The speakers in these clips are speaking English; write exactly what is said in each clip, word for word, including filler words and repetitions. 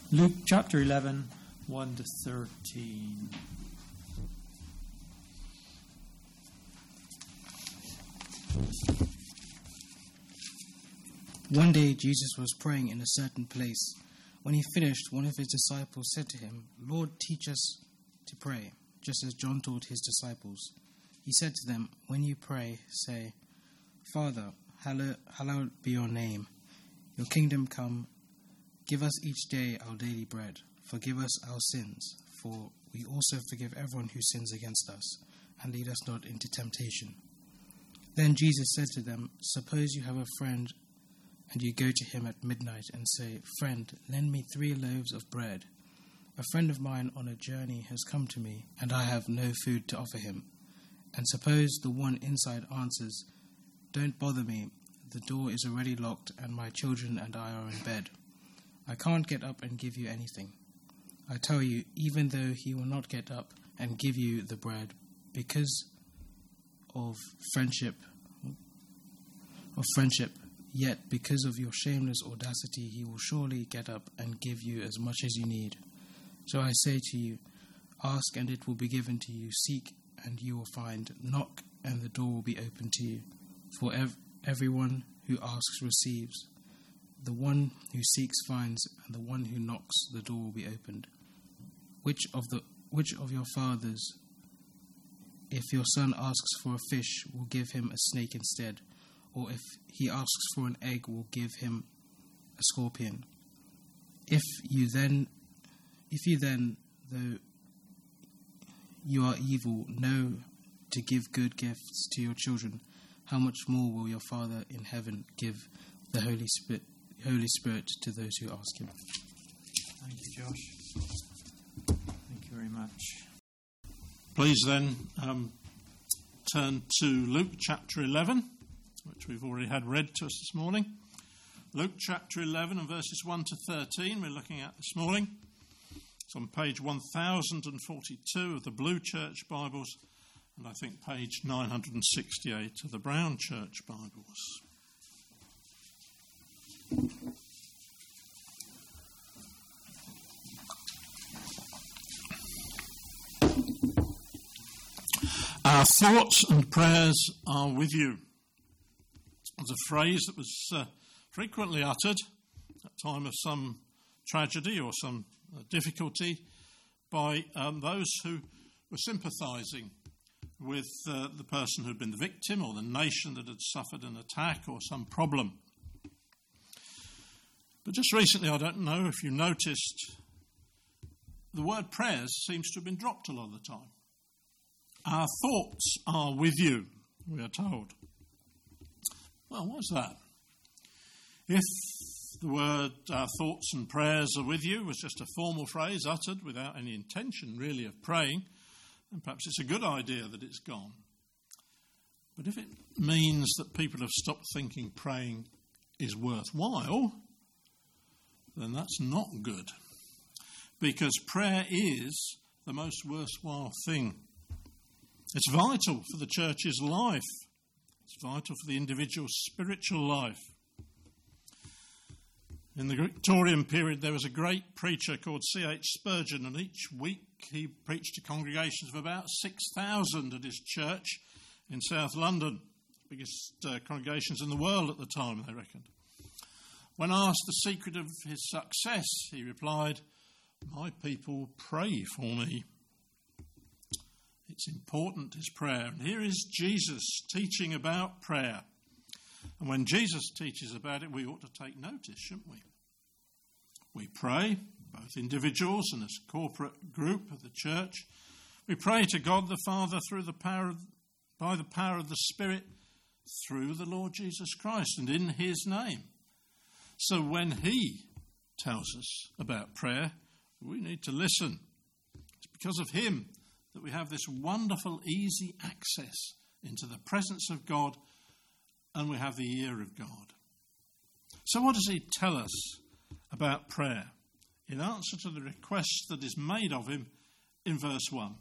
Luke chapter eleven, one to thirteen. One day Jesus was praying in a certain place. When he finished, one of his disciples said to him, "Lord, teach us to pray, just as John taught his disciples." He said to them, "When you pray, say, 'Father, hallowed, hallowed be your name. Your kingdom come. Give us each day our daily bread. Forgive us our sins, for we also forgive everyone who sins against us. And lead us not into temptation.'" Then Jesus said to them, "Suppose you have a friend, and you go to him at midnight and say, 'Friend, lend me three loaves of bread. A friend of mine on a journey has come to me, and I have no food to offer him.' And suppose the one inside answers, 'Don't bother me. The door is already locked, and my children and I are in bed. I can't get up and give you anything.' I tell you, even though he will not get up and give you the bread because of friendship, of friendship, yet because of your shameless audacity, he will surely get up and give you as much as you need. So I say to you, ask and it will be given to you. Seek and you will find. Knock and the door will be opened to you. For ev- everyone who asks receives. The one who seeks finds, and the one who knocks, the door will be opened. Which of the which of your fathers, if your son asks for a fish, will give him a snake instead? Or if he asks for an egg, will give him a scorpion? If you then, if you then, though you are evil, know to give good gifts to your children, how much more will your Father in heaven give the Holy Spirit, Holy Spirit to those who ask him?" Thank you, Josh. Thank you very much. Please then um, turn to Luke chapter eleven, which we've already had read to us this morning. Luke chapter eleven and verses one to thirteen we're looking at this morning. It's on page one thousand forty-two of the Blue Church Bibles, and I think page nine hundred sixty-eight of the Brown Church Bibles. Our thoughts and prayers are with you. It's a phrase that was uh, frequently uttered at the time of some tragedy or some uh, difficulty by um, those who were sympathising with uh, the person who had been the victim or the nation that had suffered an attack or some problem. But just recently, I don't know if you noticed, the word prayers seems to have been dropped a lot of the time. Our thoughts are with you, we are told. Well, what's that? If the word our thoughts and prayers are with you was just a formal phrase uttered without any intention really of praying, then perhaps it's a good idea that it's gone. But if it means that people have stopped thinking praying is worthwhile, then that's not good. Because prayer is the most worthwhile thing. It's vital for the church's life. It's vital for the individual's spiritual life. In the Victorian period, there was a great preacher called C H Spurgeon, and each week he preached to congregations of about six thousand at his church in South London, the biggest uh, congregations in the world at the time, they reckoned. When asked the secret of his success, he replied, "My people pray for me." It's important, is prayer. And here is Jesus teaching about prayer. And when Jesus teaches about it, we ought to take notice, shouldn't we? We pray, both individuals and as a corporate group of the church. We pray to God the Father through the power of, by the power of the Spirit through the Lord Jesus Christ and in his name. So when he tells us about prayer, we need to listen. It's because of him that we have this wonderful, easy access into the presence of God, and we have the ear of God. So what does he tell us about prayer in answer to the request that is made of him in verse one?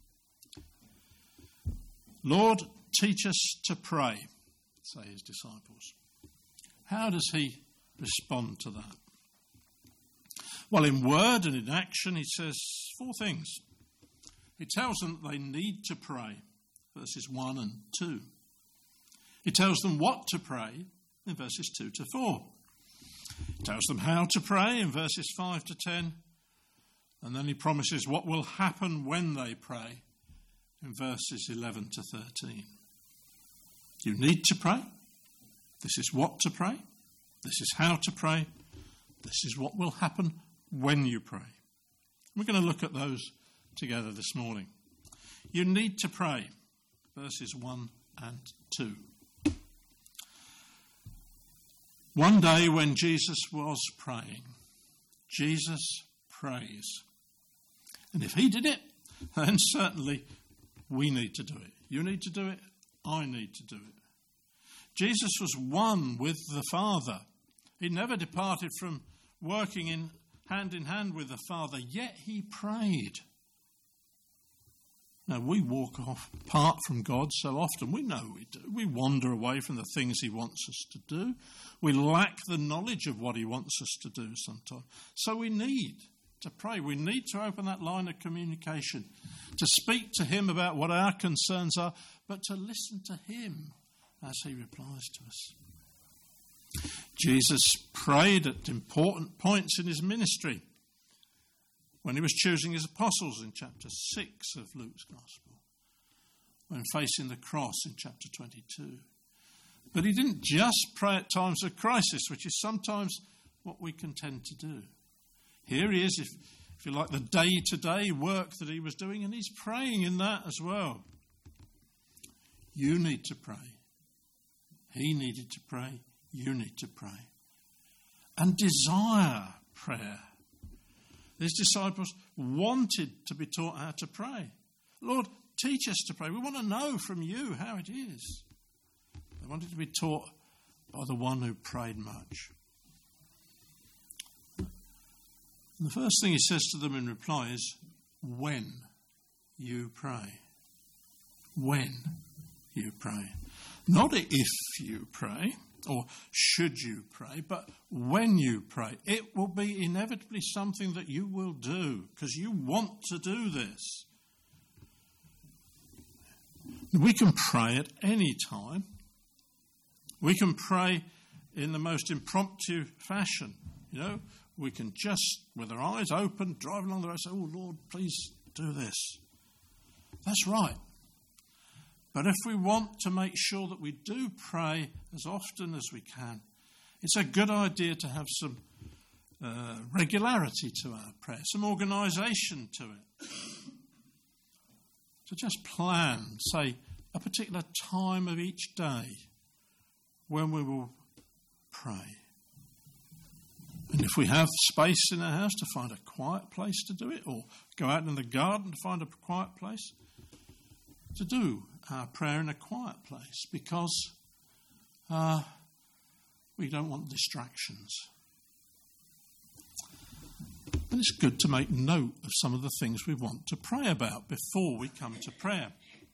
"Lord, teach us to pray," say his disciples. How does he respond to that? Well, in word and in action, he says four things. He tells them that they need to pray, verses one and two. He tells them what to pray in verses two to four. He tells them how to pray in verses five to ten. And then he promises what will happen when they pray in verses eleven to thirteen. You need to pray. This is what to pray. This is how to pray. This is what will happen when you pray. We're going to look at those together this morning. You need to pray, verses one and two. One day when Jesus was praying, Jesus prays. And if he did it, then certainly we need to do it. You need to do it. I need to do it. Jesus was one with the Father. He never departed from working in hand in hand with the Father, yet he prayed. Now, we walk off apart from God so often. We know we do. We wander away from the things he wants us to do. We lack the knowledge of what he wants us to do sometimes. So we need to pray. We need to open that line of communication, to speak to him about what our concerns are, but to listen to him as he replies to us. Jesus prayed at important points in his ministry. When he was choosing his apostles in chapter six of Luke's Gospel, when facing the cross in chapter twenty-two. But he didn't just pray at times of crisis, which is sometimes what we can tend to do. Here he is, if, if you like, the day-to-day work that he was doing, and he's praying in that as well. You need to pray. He needed to pray. You need to pray. And desire prayer. These disciples wanted to be taught how to pray. Lord, teach us to pray. We want to know from you how it is. They wanted to be taught by the one who prayed much. And the first thing he says to them in reply is, when you pray. When you pray. Not if you pray, or should you pray, but when you pray. It will be inevitably something that you will do, because you want to do this. We can pray at any time. We can pray in the most impromptu fashion. You know, we can just, with our eyes open, drive along the road, say, oh, Lord, please do this. That's right. But if we want to make sure that we do pray as often as we can, it's a good idea to have some uh, regularity to our prayer, some organisation to it. To just plan, say, a particular time of each day when we will pray. And if we have space in our house, to find a quiet place to do it, or go out in the garden to find a quiet place, to do our prayer in a quiet place, because uh, we don't want distractions. And it's good to make note of some of the things we want to pray about before we come to prayer.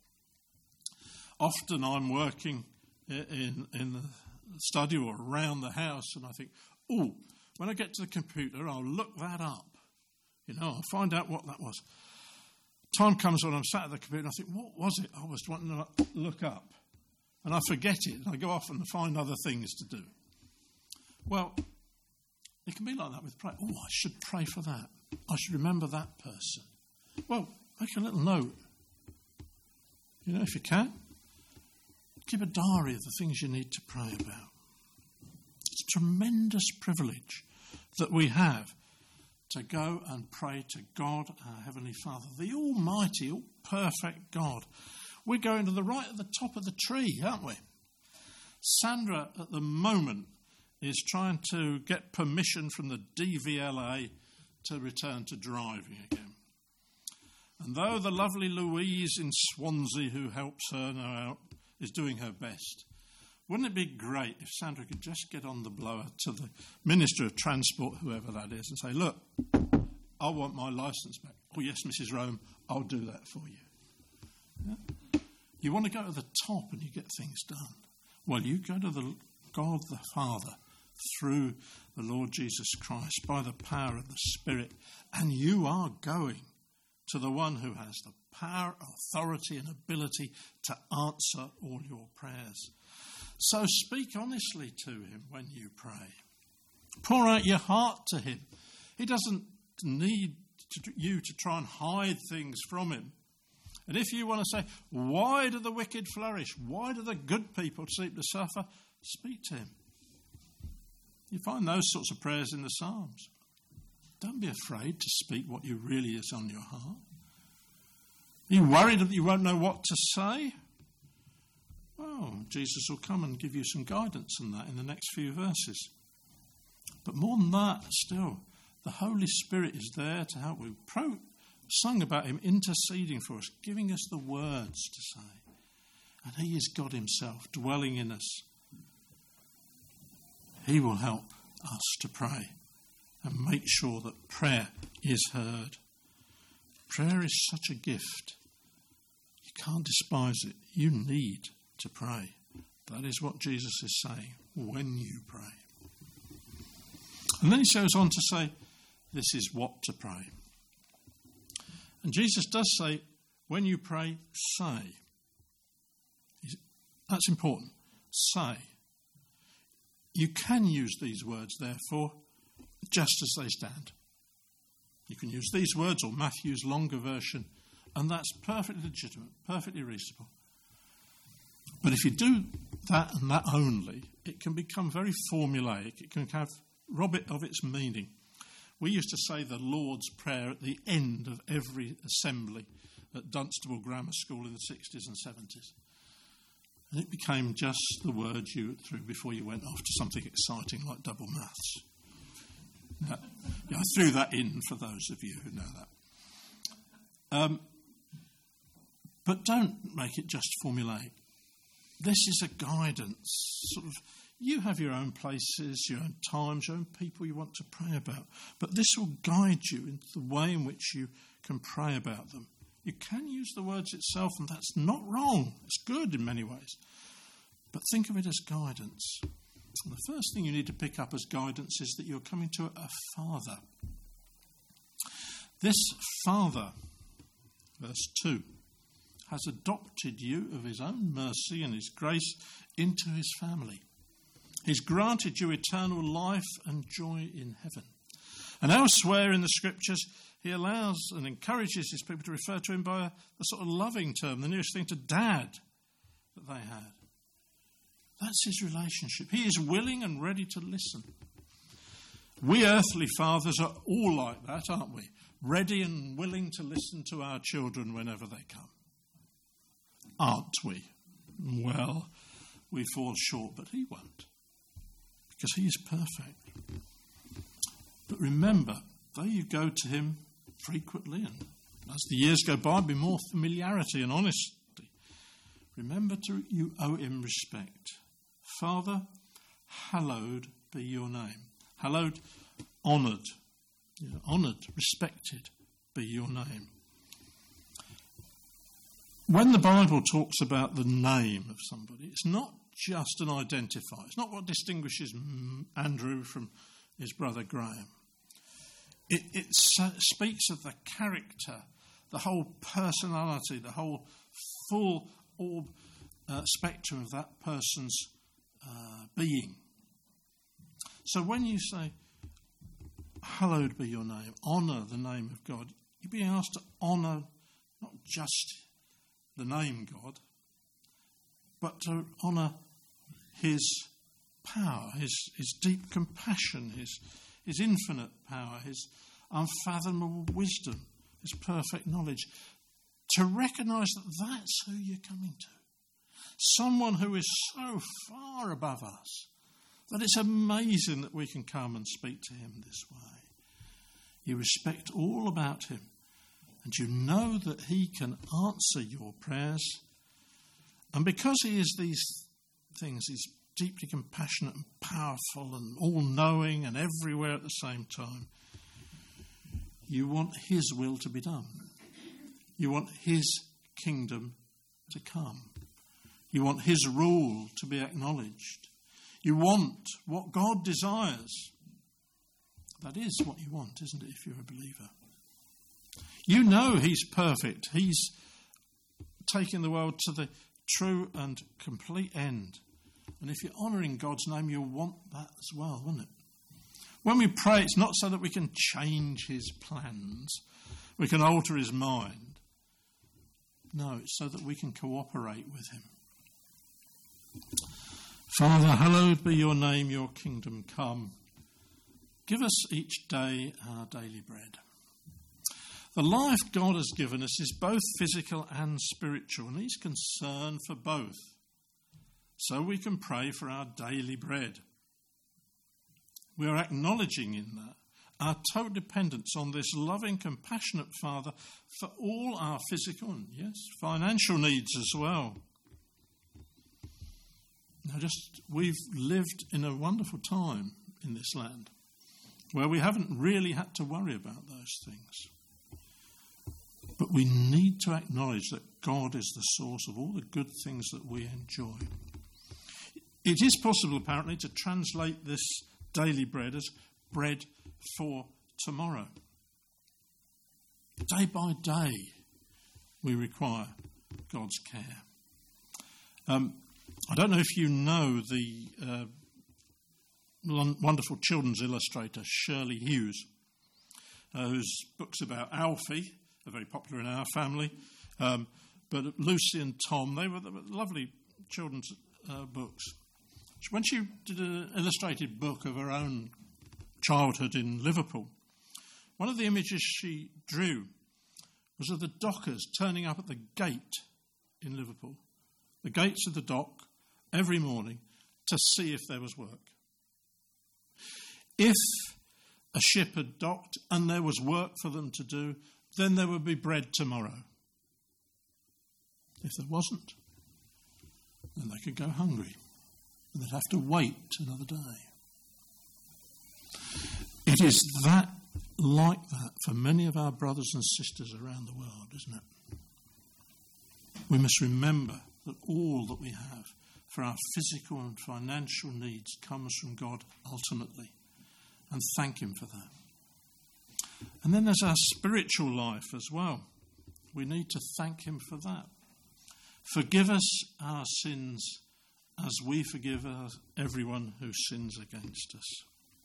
Often I'm working in, in the study or around the house, and I think, oh, when I get to the computer, I'll look that up. You know, I'll find out what that was. Time comes when I'm sat at the computer and I think, what was it I was wanting to look up? And I forget it, and I go off and find other things to do. Well, it can be like that with prayer. Oh, I should pray for that. I should remember that person. Well, make a little note. You know, if you can, keep a diary of the things you need to pray about. It's a tremendous privilege that we have to go and pray to God, our Heavenly Father, the Almighty, all perfect God. We're going to the right at the top of the tree, aren't we? Sandra, at the moment, is trying to get permission from the D V L A to return to driving again. And though the lovely Louise in Swansea, who helps her now out, is doing her best, wouldn't it be great if Sandra could just get on the blower to the Minister of Transport, whoever that is, and say, look, I want my licence back. Oh, yes, Missus Rome, I'll do that for you. Yeah? You want to go to the top and you get things done. Well, you go to the God the Father through the Lord Jesus Christ by the power of the Spirit. And you are going to the one who has the power, authority and ability to answer all your prayers. So speak honestly to him when you pray. Pour out your heart to him. He doesn't need to, you to try and hide things from him. And if you want to say, why do the wicked flourish? Why do the good people seem to suffer? Speak to him. You find those sorts of prayers in the Psalms. Don't be afraid to speak what you really is on your heart. Are you worried that you won't know what to say? Well, Jesus will come and give you some guidance on that in the next few verses. But more than that, still, the Holy Spirit is there to help. We pro- sung about him interceding for us, giving us the words to say. And he is God himself dwelling in us. He will help us to pray and make sure that prayer is heard. Prayer is such a gift. You can't despise it. You need to pray. That is what Jesus is saying when you pray. And then he goes on to say, this is what to pray. And Jesus does say, when you pray, say. That's important. Say. You can use these words, therefore, just as they stand. You can use these words or Matthew's longer version, and that's perfectly legitimate, perfectly reasonable. But if you do that and that only, it can become very formulaic. It can have rob it of its meaning. We used to say the Lord's Prayer at the end of every assembly at Dunstable Grammar School in the sixties and seventies. And it became just the words you threw before you went off to something exciting like double maths. Now, yeah, I threw that in for those of you who know that. Um, but don't make it just formulaic. This is a guidance. Sort of, you have your own places, your own times, your own people you want to pray about. But this will guide you into the way in which you can pray about them. You can use the words itself, and that's not wrong. It's good in many ways. But think of it as guidance. And the first thing you need to pick up as guidance is that you're coming to a father. This father, verse two, has adopted you of his own mercy and his grace into his family. He's granted you eternal life and joy in heaven. And elsewhere in the scriptures, he allows and encourages his people to refer to him by a, a sort of loving term, the nearest thing to dad that they had. That's his relationship. He is willing and ready to listen. We earthly fathers are all like that, aren't we? Ready and willing to listen to our children whenever they come. Aren't we? Well, we fall short, but he won't. Because he is perfect. But remember, though you go to him frequently, and as the years go by, be more familiarity and honesty, remember to you owe him respect. Father, hallowed be your name. Hallowed, honoured. You know, honoured, respected be your name. When the Bible talks about the name of somebody, it's not just an identifier. It's not what distinguishes Andrew from his brother Graham. It, it speaks of the character, the whole personality, the whole full orb, uh, spectrum of that person's uh, being. So when you say, hallowed be your name, honour the name of God, you're being asked to honour not just the name God, but to honour his power, his, his deep compassion, his, his infinite power, his unfathomable wisdom, his perfect knowledge. To recognise that that's who you're coming to. Someone who is so far above us that it's amazing that we can come and speak to him this way. You respect all about him, and you know that he can answer your prayers. And because he is these things, he's deeply compassionate and powerful and all-knowing and everywhere at the same time, you want his will to be done. You want his kingdom to come. You want his rule to be acknowledged. You want what God desires. That is what you want, isn't it, if you're a believer? You know he's perfect. He's taking the world to the true and complete end. And if you're honouring God's name, you'll want that as well, won't it? When we pray, it's not so that we can change his plans, we can alter his mind. No, it's so that we can cooperate with him. Father, hallowed be your name, your kingdom come. Give us each day our daily bread. The life God has given us is both physical and spiritual, and he's concerned for both. So we can pray for our daily bread. We are acknowledging in that our total dependence on this loving, compassionate Father for all our physical and, yes, financial needs as well. Now, just we've lived in a wonderful time in this land where we haven't really had to worry about those things. But we need to acknowledge that God is the source of all the good things that we enjoy. It is possible, apparently, to translate this daily bread as bread for tomorrow. Day by day, we require God's care. Um, I don't know if you know the uh, wonderful children's illustrator Shirley Hughes, uh, whose books about Alfie are very popular in our family, um, but Lucy and Tom, they were, they were lovely children's uh, books. When she did an illustrated book of her own childhood in Liverpool, one of the images she drew was of the dockers turning up at the gate in Liverpool, the gates of the dock, every morning to see if there was work. If a ship had docked and there was work for them to do, then there would be bread tomorrow. If there wasn't, then they could go hungry. And they'd have to wait another day. It is that like that for many of our brothers and sisters around the world, isn't it? We must remember that all that we have for our physical and financial needs comes from God ultimately, and thank him for that. And then there's our spiritual life as well. We need to thank him for that. Forgive us our sins as we forgive everyone who sins against us.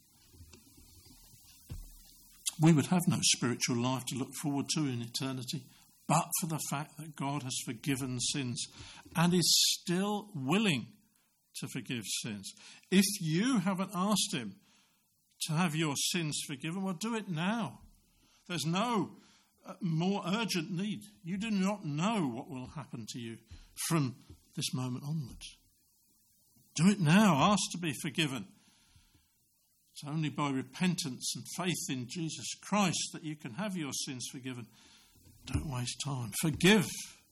We would have no spiritual life to look forward to in eternity, but for the fact that God has forgiven sins and is still willing to forgive sins. If you haven't asked him to have your sins forgiven, well, do it now. There's no uh, more urgent need. You do not know what will happen to you from this moment onwards. Do it now. Ask to be forgiven. It's only by repentance and faith in Jesus Christ that you can have your sins forgiven. Don't waste time. Forgive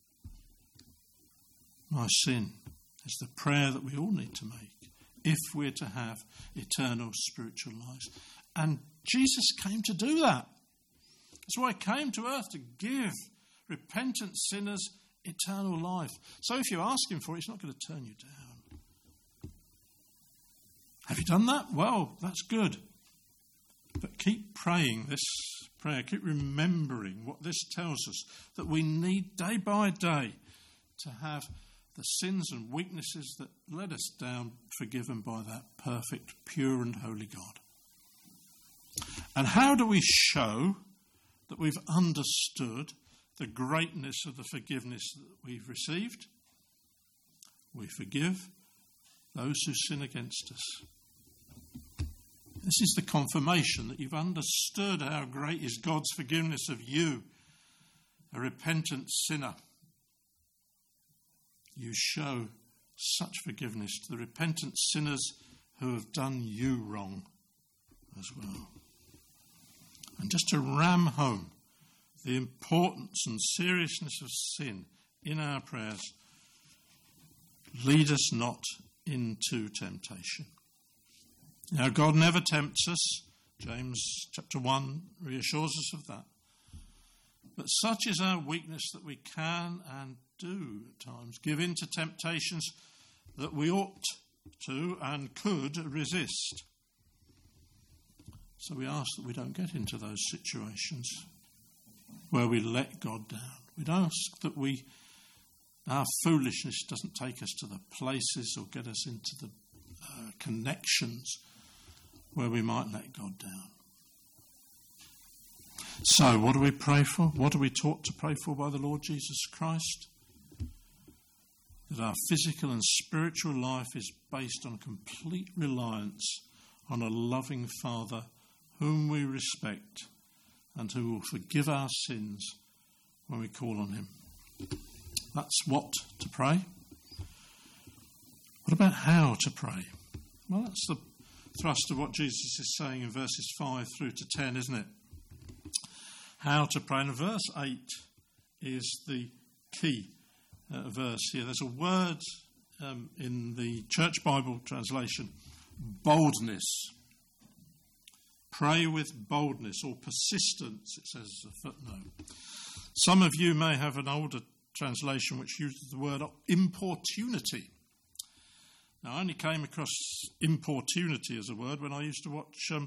my sin is the prayer that we all need to make if we're to have eternal spiritual lives. And Jesus came to do that. That's why he came to earth, to give repentant sinners eternal life. So if you ask him for it, he's not going to turn you down. Have you done that? Well, that's good. But keep praying this prayer. Keep remembering what this tells us, that we need day by day to have the sins and weaknesses that let us down forgiven by that perfect, pure and holy God. And how do we show that we've understood the greatness of the forgiveness that we've received? We forgive those who sin against us. This is the confirmation that you've understood how great is God's forgiveness of you, a repentant sinner. You show such forgiveness to the repentant sinners who have done you wrong as well. And just to ram home the importance and seriousness of sin in our prayers, lead us not into temptation. Now, God never tempts us. James chapter one reassures us of that. But such is our weakness that we can and do at times give in to temptations that we ought to and could resist. So we ask that we don't get into those situations where we let God down. We'd ask that we, our foolishness doesn't take us to the places or get us into the uh, connections where we might let God down. So, what do we pray for? What are we taught to pray for by the Lord Jesus Christ? That our physical and spiritual life is based on complete reliance on a loving Father whom we respect and who will forgive our sins when we call on him. That's what to pray. What about how to pray? Well, that's the thrust of what Jesus is saying in verses five through to ten, isn't it? How to pray. And verse eight is the key uh, verse here. There's a word um, in the Church Bible translation, boldness. Pray with boldness or persistence, it says as a footnote. Some of you may have an older translation which uses the word importunity. Now, I only came across importunity as a word when I used to watch um,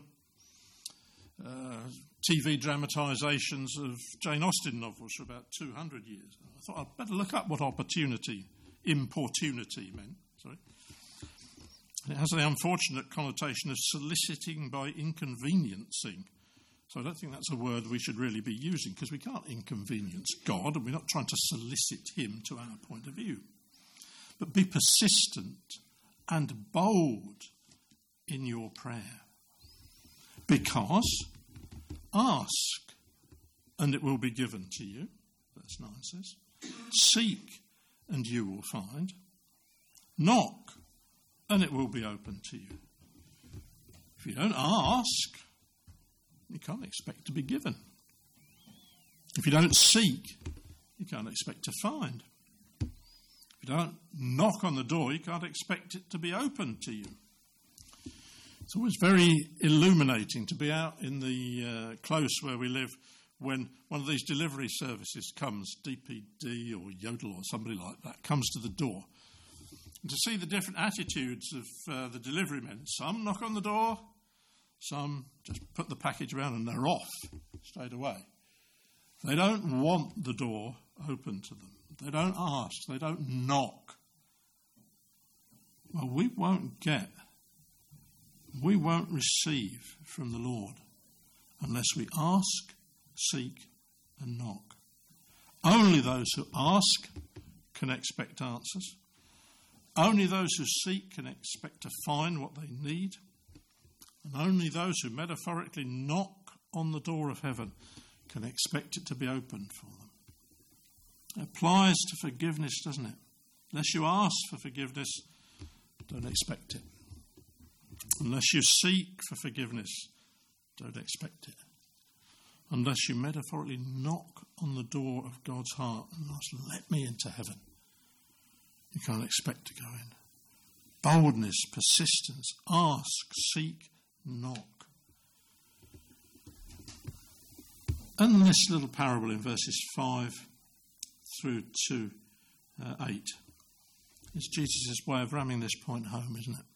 uh, T V dramatisations of Jane Austen novels for about two hundred years. I thought I'd better look up what opportunity, importunity meant. Sorry. And it has the unfortunate connotation of soliciting by inconveniencing. So I don't think that's a word we should really be using, because we can't inconvenience God and we're not trying to solicit him to our point of view. But be persistent and bold in your prayer. Because ask and it will be given to you, verse nine says. Seek and you will find. Knock and it will be open to you. If you don't ask, you can't expect to be given. If you don't seek, you can't expect to find. If you don't knock on the door, you can't expect it to be open to you. It's always very illuminating to be out in the uh, close where we live when one of these delivery services comes, D P D or Yodel or somebody like that, comes to the door. And to see the different attitudes of uh, the delivery men. Some knock on the door, some just put the package around and they're off straight away. They don't want the door open to them. They don't ask. They don't knock. Well, we won't get, we won't receive from the Lord unless we ask, seek, and knock. Only those who ask can expect answers. Only those who seek can expect to find what they need. And only those who metaphorically knock on the door of heaven can expect it to be opened for them. It applies to forgiveness, doesn't it? Unless you ask for forgiveness, don't expect it. Unless you seek for forgiveness, don't expect it. Unless you metaphorically knock on the door of God's heart and ask, let me into heaven, you can't expect to go in. Boldness, persistence, ask, seek, knock. And this little parable in verses five through to uh, eight is Jesus' way of ramming this point home, isn't it?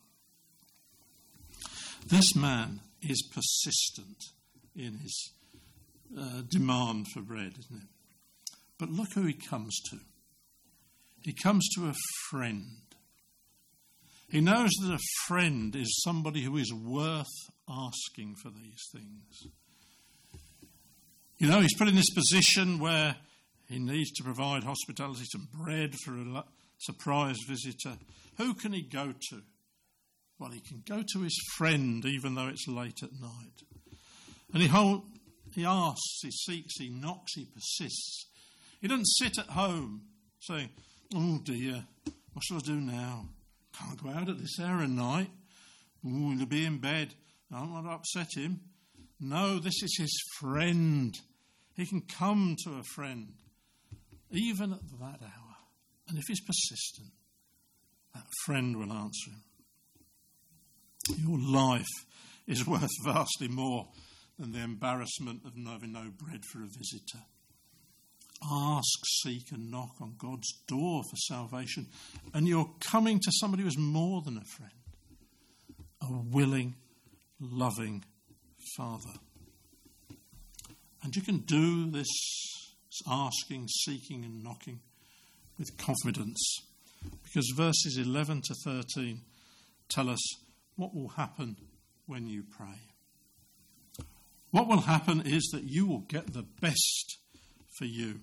This man is persistent in his uh, demand for bread, isn't it? But look who he comes to. He comes to a friend. He knows that a friend is somebody who is worth asking for these things. You know, he's put in this position where he needs to provide hospitality, some bread for a surprise visitor. Who can he go to? Well, he can go to his friend, even though it's late at night. And he, hold, he asks, he seeks, he knocks, he persists. He doesn't sit at home saying, oh dear, what shall I do now? Can't go out at this hour of night. Ooh, he'll be in bed. I don't want to upset him. No, this is his friend. He can come to a friend, even at that hour. And if he's persistent, that friend will answer him. Your life is worth vastly more than the embarrassment of having no bread for a visitor. ask, seek and knock on God's door for salvation, and you're coming to somebody who is more than a friend, a willing, loving Father. And you can do this asking, seeking and knocking with confidence, because verses eleven to thirteen tell us what will happen when you pray. What will happen is that you will get the best for you.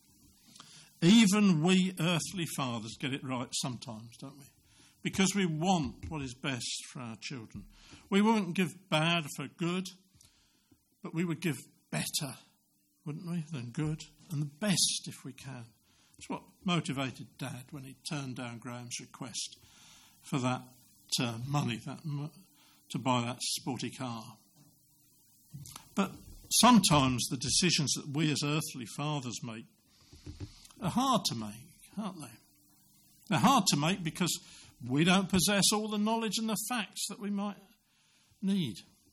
Even we earthly fathers get it right sometimes, don't we? Because we want what is best for our children. We won't give bad for good, but we would give better, wouldn't we, than good, and the best if we can. It's what motivated Dad when he turned down Graham's request for that uh, money that to buy that sporty car. But sometimes the decisions that we as earthly fathers make are hard to make, aren't they? They're hard to make because we don't possess all the knowledge and the facts that we might need.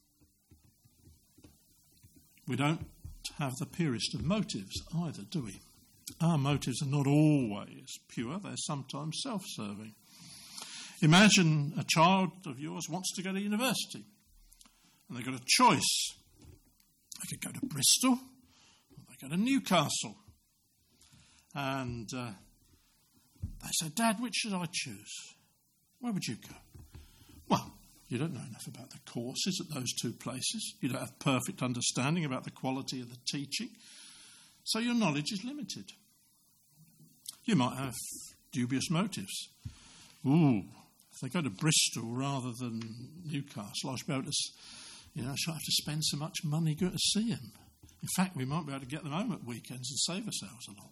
We don't have the purest of motives either, do we? Our motives are not always pure. They're sometimes self-serving. Imagine a child of yours wants to go to university, and they've got a choice. They could go to Bristol, or they go to Newcastle. And uh, they say, Dad, which should I choose? Where would you go? Well, you don't know enough about the courses at those two places. You don't have perfect understanding about the quality of the teaching. So your knowledge is limited. You might have dubious motives. Ooh, if they go to Bristol rather than Newcastle, I should be able to, you know, I should have to spend so much money going to see them. In fact, we might be able to get them home at weekends and save ourselves a lot.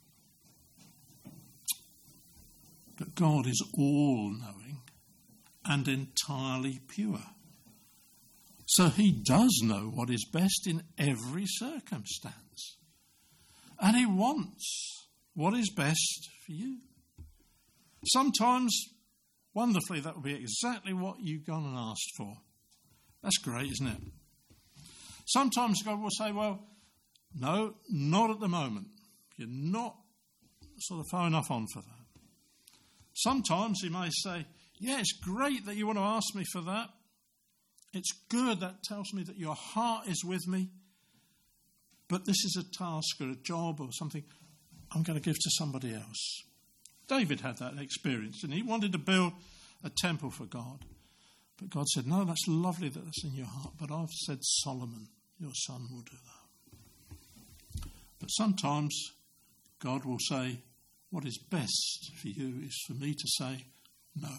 But God is all-knowing and entirely pure. So he does know what is best in every circumstance. And he wants what is best for you. Sometimes, wonderfully, that will be exactly what you've gone and asked for. That's great, isn't it? Sometimes God will say, well, no, not at the moment. You're not sort of far enough on for that. Sometimes he may say, yeah, it's great that you want to ask me for that. It's good. That tells me that your heart is with me. But this is a task or a job or something I'm going to give to somebody else. David had that experience, and he wanted to build a temple for God. But God said, no, that's lovely that that's in your heart, but I've said Solomon, your son, will do that. But sometimes God will say, what is best for you is for me to say no.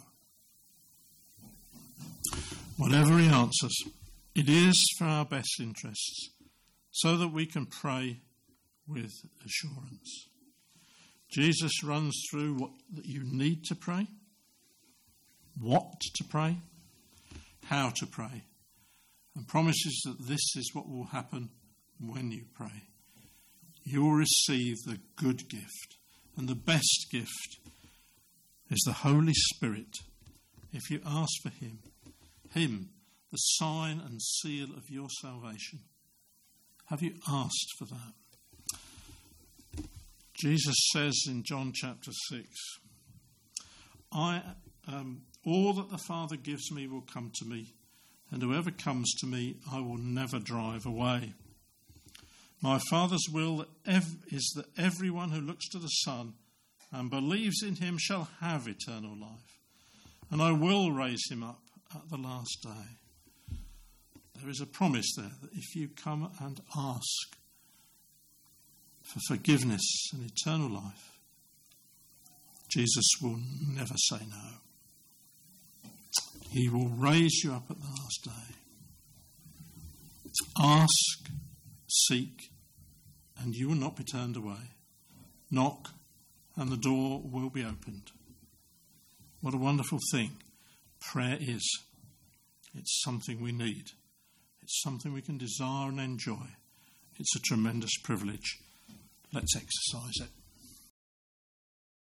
Whatever he answers, it is for our best interests, so that we can pray with assurance. Jesus runs through what that you need to pray, what to pray, how to pray, and promises that this is what will happen when you pray. You will receive the good gift, and the best gift is the Holy Spirit. If you ask for him, him, the sign and seal of your salvation. Have you asked for that? Jesus says in John chapter six, I, um, all that the Father gives me will come to me, and whoever comes to me I will never drive away. My Father's will is that everyone who looks to the Son and believes in him shall have eternal life, and I will raise him up at the last day. There is a promise there that if you come and ask for forgiveness and eternal life, Jesus will never say no. He will raise you up at the last day. Ask, seek, and you will not be turned away. Knock, and the door will be opened. What a wonderful thing prayer is. It's something we need. It's something we can desire and enjoy. It's a tremendous privilege. Let's exercise it.